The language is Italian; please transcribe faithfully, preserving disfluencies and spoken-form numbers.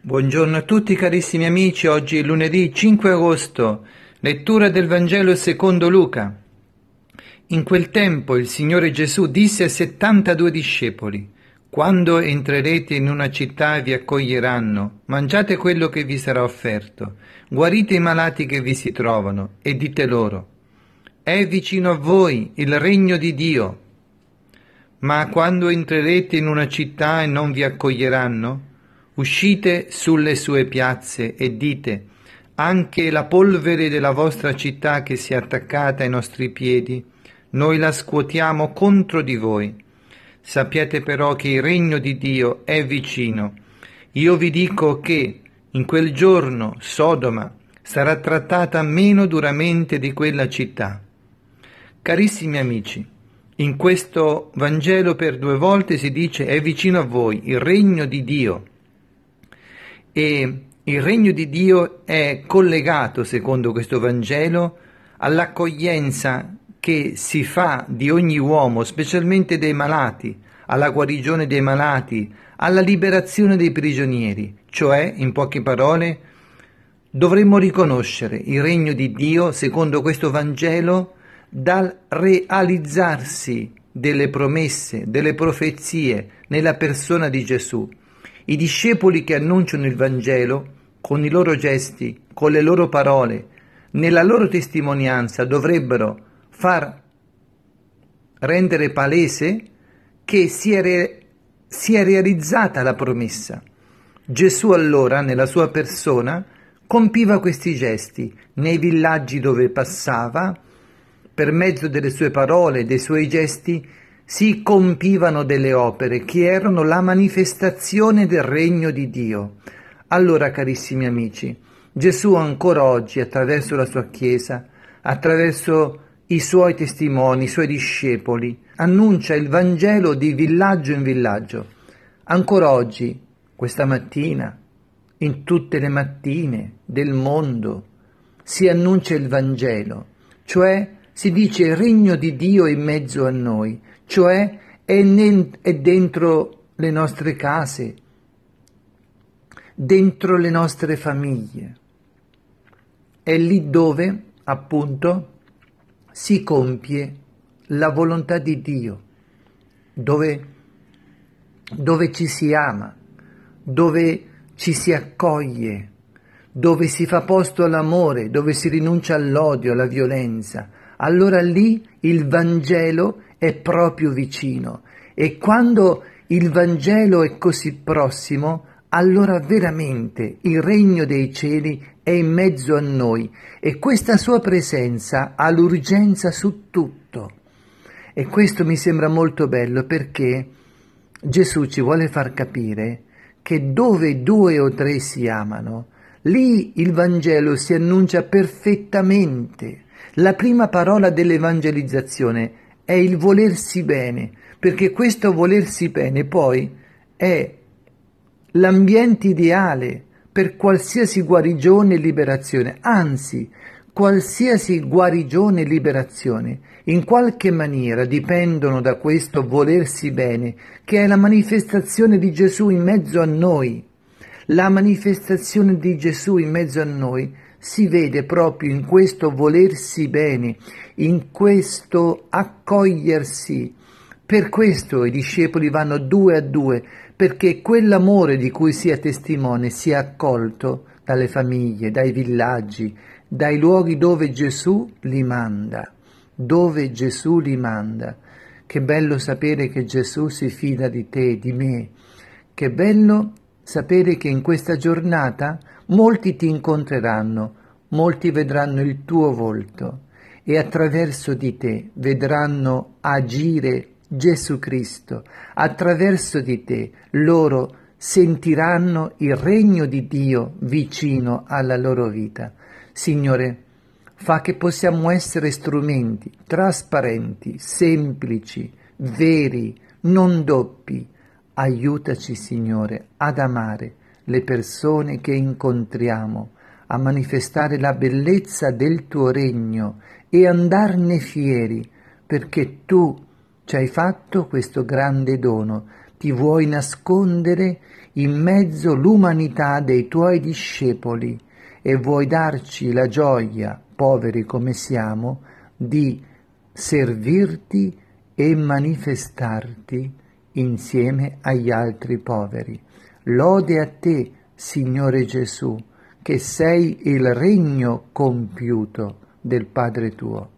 Buongiorno a tutti carissimi amici, oggi è lunedì cinque agosto, lettura del Vangelo secondo Luca. In quel tempo il Signore Gesù disse ai settantadue discepoli: «Quando entrerete in una città e vi accoglieranno, mangiate quello che vi sarà offerto, guarite i malati che vi si trovano e dite loro: è vicino a voi il regno di Dio. Ma quando entrerete in una città e non vi accoglieranno, uscite sulle sue piazze e dite: anche la polvere della vostra città che si è attaccata ai nostri piedi, noi la scuotiamo contro di voi. Sappiate però che il regno di Dio è vicino. Io vi dico che in quel giorno Sodoma sarà trattata meno duramente di quella città». Carissimi amici, in questo Vangelo per due volte si dice è vicino a voi il regno di Dio, e il regno di Dio è collegato, secondo questo Vangelo, all'accoglienza che si fa di ogni uomo, specialmente dei malati, alla guarigione dei malati, alla liberazione dei prigionieri. Cioè, in poche parole, dovremmo riconoscere il regno di Dio, secondo questo Vangelo, dal realizzarsi delle promesse, delle profezie nella persona di Gesù. I discepoli che annunciano il Vangelo, con i loro gesti, con le loro parole, nella loro testimonianza, dovrebbero far rendere palese che si è, re, si è realizzata la promessa. Gesù allora, nella sua persona, compiva questi gesti nei villaggi dove passava. Per mezzo delle sue parole e dei suoi gesti si compivano delle opere che erano la manifestazione del regno di Dio. Allora, carissimi amici, Gesù ancora oggi, attraverso la sua Chiesa, attraverso i suoi testimoni, i suoi discepoli, annuncia il Vangelo di villaggio in villaggio. Ancora oggi, questa mattina, in tutte le mattine del mondo, si annuncia il Vangelo, cioè si dice il regno di Dio è in mezzo a noi, cioè è, ne- è dentro le nostre case, dentro le nostre famiglie. È lì dove, appunto, si compie la volontà di Dio, dove, dove ci si ama, dove ci si accoglie, dove si fa posto all'amore, dove si rinuncia all'odio, alla violenza. Allora lì il Vangelo è proprio vicino, e quando il Vangelo è così prossimo, allora veramente il regno dei cieli è in mezzo a noi, e questa sua presenza ha l'urgenza su tutto. E questo mi sembra molto bello, perché Gesù ci vuole far capire che dove due o tre si amano, lì il Vangelo si annuncia perfettamente. La prima parola dell'evangelizzazione è il volersi bene, perché questo volersi bene poi è l'ambiente ideale per qualsiasi guarigione e liberazione. Anzi, qualsiasi guarigione e liberazione in qualche maniera dipendono da questo volersi bene, che è la manifestazione di Gesù in mezzo a noi. La manifestazione di Gesù in mezzo a noi si vede proprio in questo volersi bene, in questo accogliersi. Per questo i discepoli vanno due a due, perché quell'amore di cui si è testimone sia accolto dalle famiglie, dai villaggi, dai luoghi dove Gesù li manda, dove Gesù li manda. Che bello sapere che Gesù si fida di te, di me. Che bello sapere che in questa giornata molti ti incontreranno, molti vedranno il tuo volto e attraverso di te vedranno agire Gesù Cristo. Attraverso di te loro sentiranno il regno di Dio vicino alla loro vita. Signore, fa che possiamo essere strumenti trasparenti, semplici, veri, non doppi. Aiutaci, Signore, ad amare le persone che incontriamo, a manifestare la bellezza del tuo regno e andarne fieri, perché tu ci hai fatto questo grande dono, ti vuoi nascondere in mezzo l'umanità dei tuoi discepoli e vuoi darci la gioia, poveri come siamo, di servirti e manifestarti insieme agli altri poveri. Lode a te, Signore Gesù, che sei il regno compiuto del Padre tuo.